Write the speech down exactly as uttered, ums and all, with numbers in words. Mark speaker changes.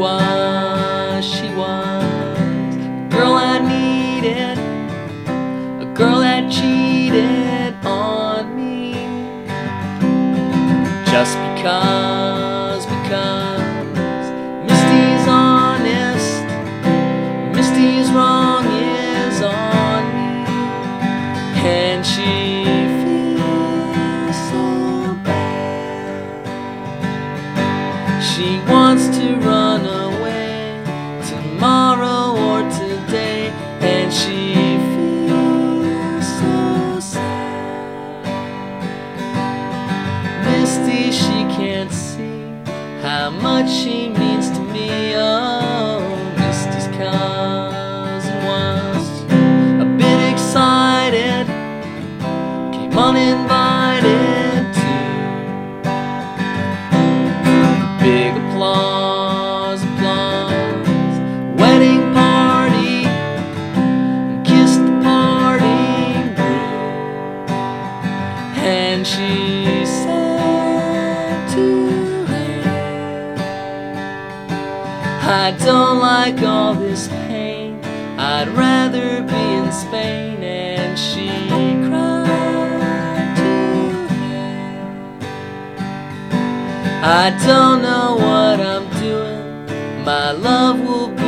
Speaker 1: was, she was a girl I needed, a girl that cheated on me. Just because, because Misty's honest, Misty's wrong is on me, and she feels so bad. She wants to run away tomorrow or today, and she feels so sad. Misty, she can't see how much she means to me. Oh, Misty's cousin was a bit excited, came uninvited too. Big applause, applause, wedding party, kissed the party through, and she said to him, I don't like all this pain, I'd rather be in Spain. And she cried to him, I don't know what I'm doing, my love will be